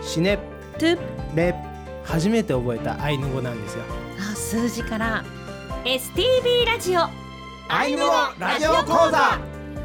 シネトゥレ初めて覚えたアイヌ語なんですよ。 数字から STB ラジオアイヌ語ラジオ講座。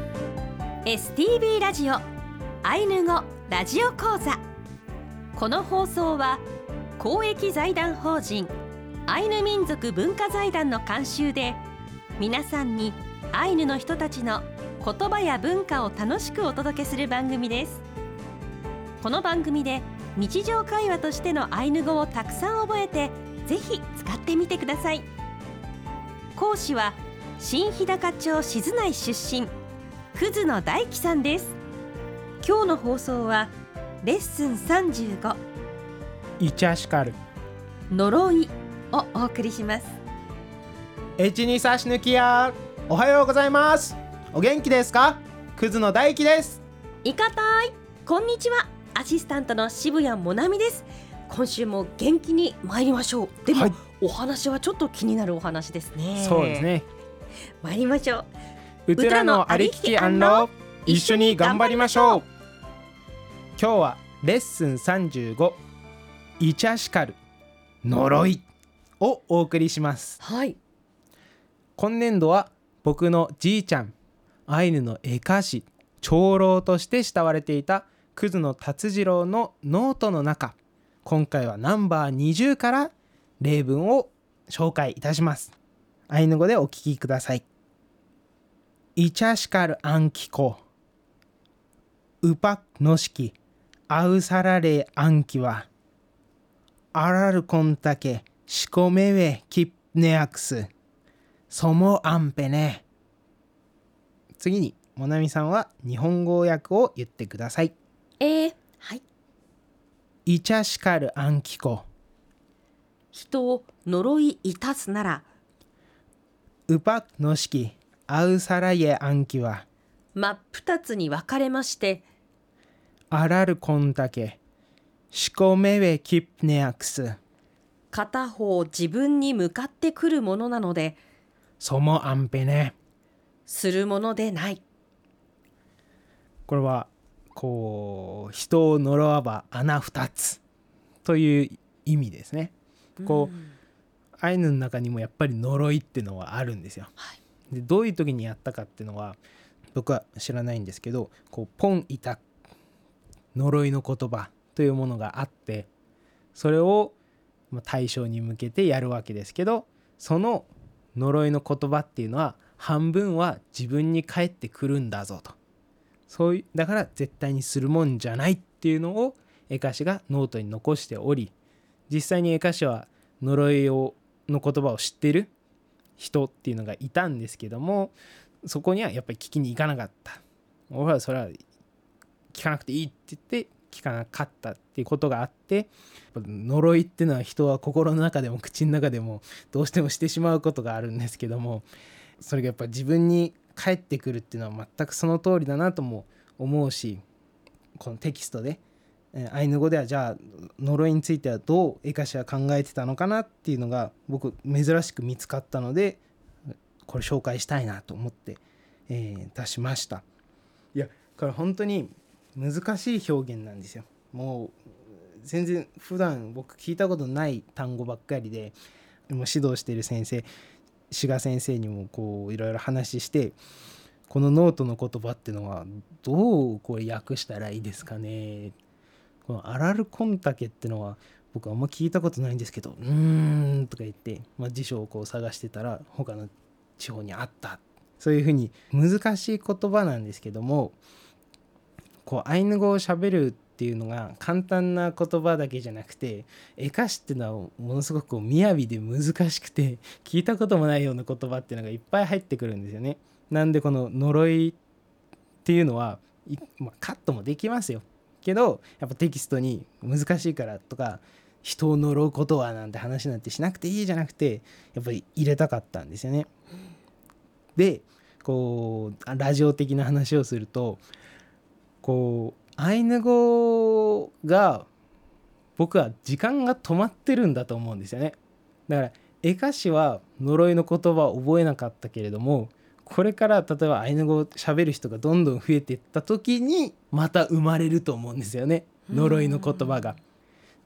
STB ラジオアイヌ語ラジオ講座。この放送は公益財団法人アイヌ民族文化財団の監修で、皆さんにアイヌの人たちの言葉や文化を楽しくお届けする番組です。この番組で日常会話としてのアイヌ語をたくさん覚えて、ぜひ使ってみてください。講師は新日高町静内出身葛野大樹さんです。今日の放送はレッスン35 イチャシカル呪いをお送りします。 エチニサシヌキヤ、おはようございます。お元気ですか？葛野大樹です。 いかたい、こんにちは。アシスタントの渋谷もなみです。今週も元気に参りましょう。でも、はい、お話はちょっと気になるお話ですね。 そうですね。 参りましょう。うつらのありきき安老、一緒に頑張りましょう。今日はレッスン35イチャシカル呪いをお送りします。 はい。 今年度は僕のじいちゃん、アイヌの絵歌師長老として慕われていた葛野達次郎のノートの中、今回はナンバー20から例文を紹介いたします。アイヌ語でお聞きください。イチャシカルアンキコウパクノシキアウサラレアンキワアラルコンタケシコメウェキプネアクスソモアンペネ。次にモナミさんは日本語訳を言ってください。 はい。 イチャシカルアンキコ、 人を呪いいたすなら、 ウパクノシキアウサライエアンキは真っ二つに分かれまして、 アラルコンタケシコメウェキプネアクス、 片方自分に向かってくるものなので、 ソモアンペネ、 するものでない。 これはこう人を呪わば穴二つという意味ですね。こうアイヌの中にもやっぱり呪いっていうのはあるんですよ。 はい、 でどういう時にやったかっていうのは僕は知らないんですけど、こうポンイタ呪いの言葉というものがあって、それを対象に向けてやるわけですけど、その呪いの言葉っていうのは半分は自分に返ってくるんだぞと、そういうだから絶対にするもんじゃないっていうのを絵歌師がノートに残しており、実際に絵歌師は呪いの言葉を知っている人っていうのがいたんですけども、そこにはやっぱり聞きに行かなかった。俺はそれは聞かなくていいって言って聞かなかったっていうことがあって、呪いっていうのは人は心の中でも口の中でもどうしてもしてしまうことがあるんですけども、それがやっぱり自分に返ってくるっていうのは全くその通りだなとも思うし、このテキストでアイヌ語ではじゃあ呪いについてはどう絵歌師は考えてたのかなっていうのが僕珍しく見つかったので、これ紹介したいなと思って、出しました。いやこれ本当に難しい表現なんですよ。もう全然普段僕聞いたことない単語ばっかりで、もう指導している先生、志賀先生にもこういろいろ話して、このノートの言葉っていうのはどうこれ訳したらいいですかね。このアラルコンタケっていうのは僕あんま聞いたことないんですけど、とか言って、辞書をこう探してたら他の地方にあった。そういうふうに難しい言葉なんですけども、こうアイヌ語を喋るっていうのが簡単な言葉だけじゃなくて、絵歌詞っていうのはものすごくこう雅で難しくて聞いたこともないような言葉っていうのがいっぱい入ってくるんですよね。なんでこの呪いっていうのは、カットもできますよけど、やっぱテキストに難しいからとか人を呪うことはなんて話なんてしなくていいじゃなくて、やっぱり入れたかったんですよね。でこうラジオ的な話をすると、こうアイヌ語が僕は時間が止まってるんだと思うんですよね。だから絵歌詞は呪いの言葉を覚えなかったけれども、これから例えばアイヌ語を喋る人がどんどん増えていった時にまた生まれると思うんですよね、呪いの言葉が。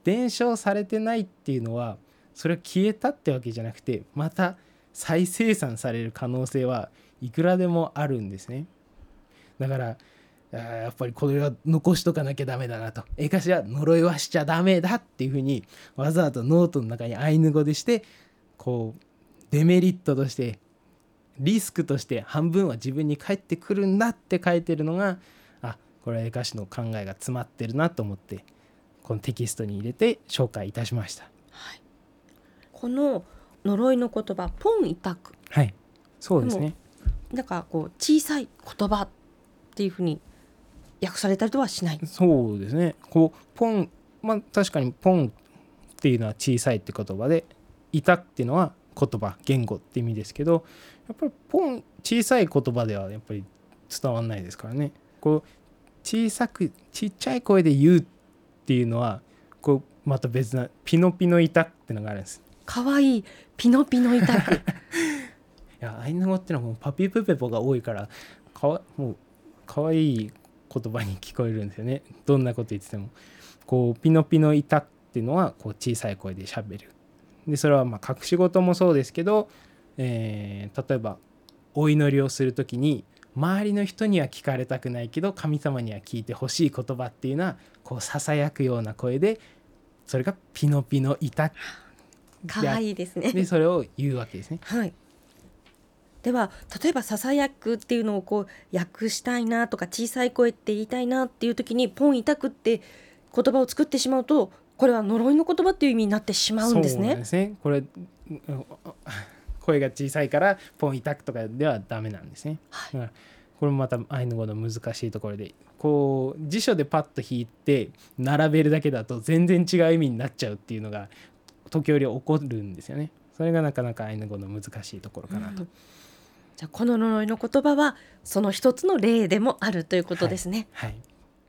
伝承されてないっていうのはそれは消えたってわけじゃなくて、また再生産される可能性はいくらでもあるんですね。だからやっぱりこれは残しとかなきゃダメだなと、絵歌詞は呪いはしちゃダメだっていうふうにわざわざノートの中にアイヌ語でして、こうデメリットとしてリスクとして半分は自分に返ってくるんだって書いてるのが、これは絵歌詞の考えが詰まってるなと思ってこのテキストに入れて紹介いたしました。 はい、この呪いの言葉ポンイタク、 はい、そうですね。 なんかこう小さい言葉っていうふうに訳されたりとはしない。 そうですね。こうポン、確かにポンっていうのは小さいって言葉で、イタっていうのは言葉言語って意味ですけど、やっぱりポン小さい言葉ではやっぱり伝わんないですからね。こうちっちゃい声で言うっていうのはこうまた別なピノピノイタっていうのがあるんです。 かわいいピノピノイタク。 いやアイヌ語っていうのはもうパピプペポが多いからもうかわいい言葉に聞こえるんですよね。どんなこと言っててもこうピノピノイタっていうのはこう小さい声で喋る。でそれは隠し事もそうですけど、例えばお祈りをするときに周りの人には聞かれたくないけど神様には聞いてほしい言葉っていうのはこうささやくような声で、それがピノピノイタかわいいですね。 でそれを言うわけですね。 はい。では例えばささやくっていうのをこう訳したいなとか小さい声って言いたいなっていう時にポンイタクって言葉を作ってしまうと、これは呪いの言葉っていう意味になってしまうんですね。 そうなんですね。これ声が小さいからポンイタクとかではダメなんですね。 はい、 だからこれもまたアイヌ語の難しいところで、こう辞書でパッと引いて並べるだけだと全然違う意味になっちゃうっていうのが時折起こるんですよね。それがなかなかアイヌ語の難しいところかなと。 じゃあこの呪いの言葉はその一つの例でもあるということですね。 はい、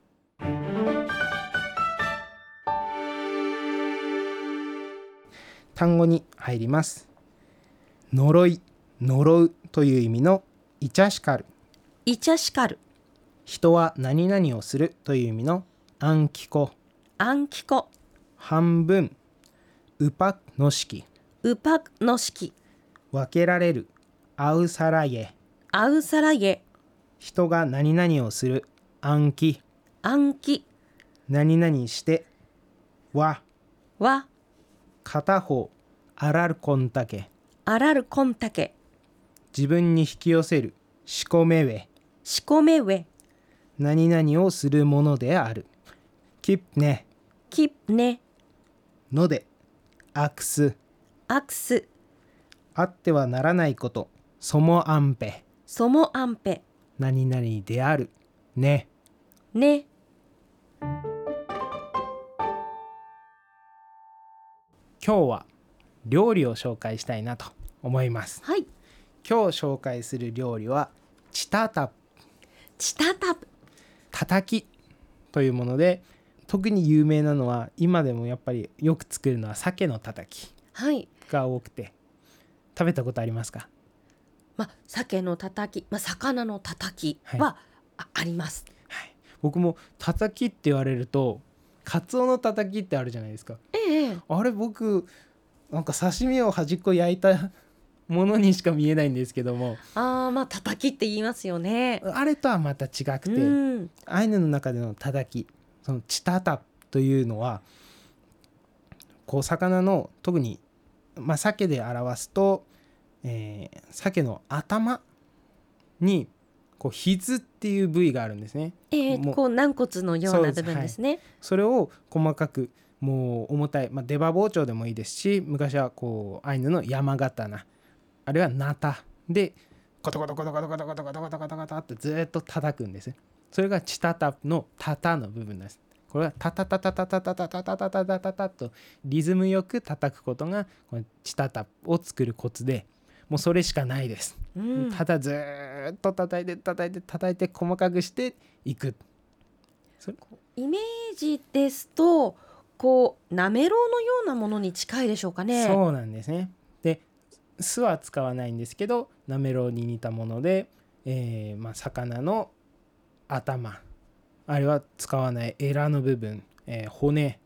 単語に入ります。呪い、呪うという意味のイチャシカル。 イチャシカル。 人は何々をするという意味のアンキコ。 アンキコ。 半分、ウパの式。 ウパの式。 分けられる、アウサライエ。 アウサライエ。 人が何々をする、アンキ。 アンキ。 何々して、は。 は。 片方、アラルコンタケ。 アラルコンタケ。 自分に引き寄せる、シコメウェ。 シコメウェ。 何々をするものである。キプネ。 キプネ。 ので、アクス。 アクス。 あってはならないこと、ソモアンペ。 ソモアンペ。 何々である。ね。 ね。 今日は料理を紹介したいなと思います。 はい。 今日紹介する料理はチタタプ。 チタタプ。 たたきというもので、特に有名なのは今でもやっぱりよく作るのは鮭のたたきが多くて、食べたことありますか？ 鮭のたたき、魚のたたきは、あります。 はい、僕もたたきって言われるとカツオのたたきってあるじゃないですか。あれ僕なんか刺身を端っこ焼いたものにしか見えないんですけども、 たたきって言いますよね。 あれとはまた違くて、アイヌの中でのたたき、そのチタタというのはこう魚の特に、鮭で表すと、鮭の頭にこうひずっていう部位があるんですね。 こう軟骨のような部分ですね。 それを細かくもう重たい、出刃包丁でもいいですし、昔はこうアイヌの山刀あるいはナタでコトコトコトコトコトコトコトコトコトコトってずっと叩くんです。それがチタタのタタの部分です。これはタタタタタタタタタタタタタタタとリズムよく叩くことがこのチタタを作るコツで、もうそれしかないです。ただずっと叩いて細かくしていく。 イメージですとこうなめろうのようなものに近いでしょうかね。 そうなんですね。で酢は使わないんですけど、なめろうに似たもので、魚の頭あれは使わないエラの部分、骨、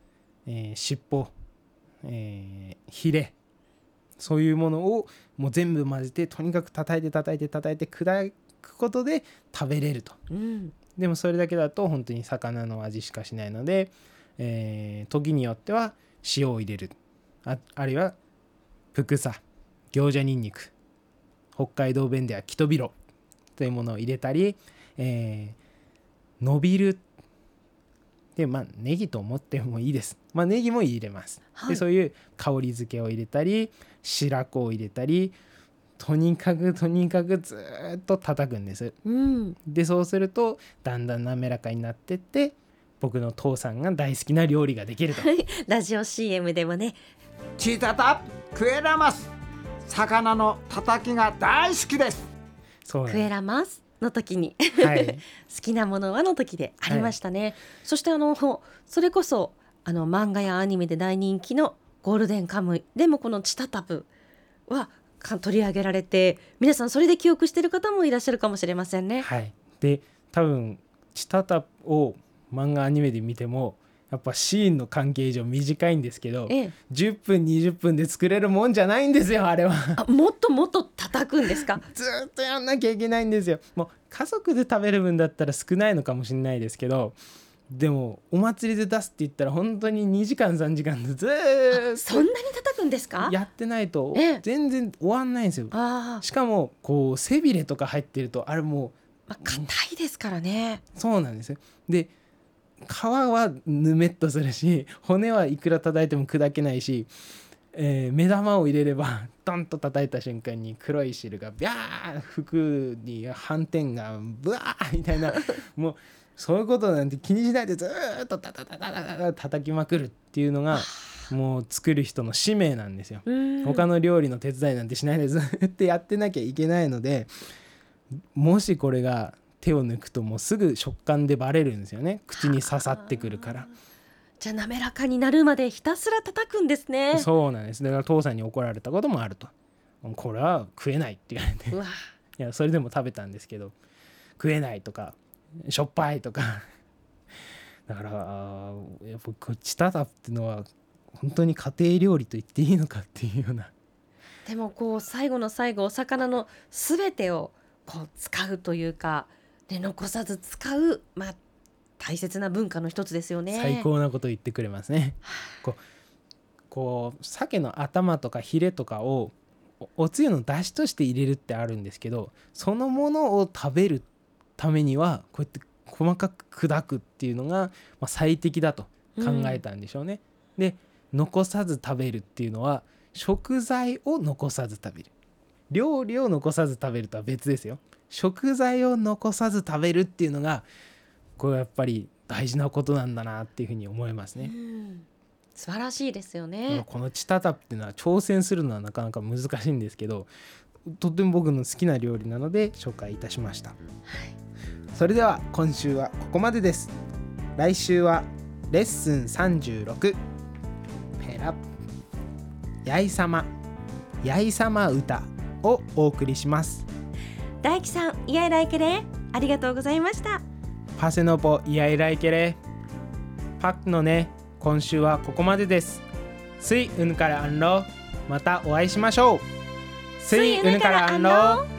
尻尾、ヒレ、そういうものをもう全部混ぜてとにかく叩いて砕くことで食べれると、でもそれだけだと本当に魚の味しかしないので、時によっては塩を入れる、あるいはふくさ、行者ニンニク、北海道弁ではキトビロというものを入れたり、伸びるで、ネギと思ってもいいです。ネギも入れます、でそういう香り付けを入れたり白子を入れたり、とにかくずっと叩くんです、でそうするとだんだん滑らかになってって、僕の父さんが大好きな料理ができるとラジオ CM でもね、 チタタクエラマス、魚のたたきが大好きです。 そうクエラマスの時に、 はい、 好きなものはの時でありましたね、そしてそれこそ漫画やアニメで大人気のゴールデンカムイでもこのチタタプは取り上げられて、皆さんそれで記憶している方もいらっしゃるかもしれませんね。 はい、で多分チタタプを漫画アニメで見てもやっぱシーンの関係上短いんですけど、10分20分で作れるもんじゃないんですよ、あれは。 もっともっと叩くんですか？ ずっとやんなきゃいけないんですよ。もう家族で食べる分だったら少ないのかもしれないですけど、でもお祭りで出すって言ったら本当に2時間3時間でずーっとそんなに叩くんですか？ やってないと全然終わんないんですよ。しかもこう背びれとか入ってるとあれもう硬いですからね。 そうなんですよ。で皮はぬめっとするし、骨はいくら叩いても砕けないし、目玉を入れればドンと叩いた瞬間に黒い汁がビャー、服に斑点がブワーみたいなもうそういうことなんて気にしないでずっと叩きまくるっていうのがもう作る人の使命なんですよ。他の料理の手伝いなんてしないでずっとやってなきゃいけないので、もしこれが手を抜くともうすぐ食感でバレるんですよね。口に刺さってくるから。 じゃあ滑らかになるまでひたすら叩くんですね。 そうなんです。だから父さんに怒られたこともあると。これは食えないって言われて、いやそれでも食べたんですけど、食えないとかしょっぱいとかだからやっぱチタタプっていうのは本当に家庭料理と言っていいのかっていうような。 でもこう最後の最後お魚のすべてをこう使うというか、で残さず使う、大切な文化の一つですよね。 最高なこと言ってくれますね。こう鮭の頭とかヒレとかをおつゆの出汁として入れるってあるんですけど、そのものを食べるためにはこうやって細かく砕くっていうのが最適だと考えたんでしょうね。で残さず食べるっていうのは食材を残さず食べる、料理を残さず食べるとは別ですよ。食材を残さず食べるっていうのがこれやっぱり大事なことなんだなっていうふうに思いますね。 素晴らしいですよね。 このチタタプっていうのは挑戦するのはなかなか難しいんですけど、とても僕の好きな料理なので紹介いたしました。それでは今週はここまでです。来週はレッスン36ペラやいさま歌をお送りします。 大輝さん、イヤイライケレありがとうございました。 パセノポイヤイライケレパックのね、今週はここまでです。スイウヌからアンロー、またお会いしましょう。スイウヌからアンロー。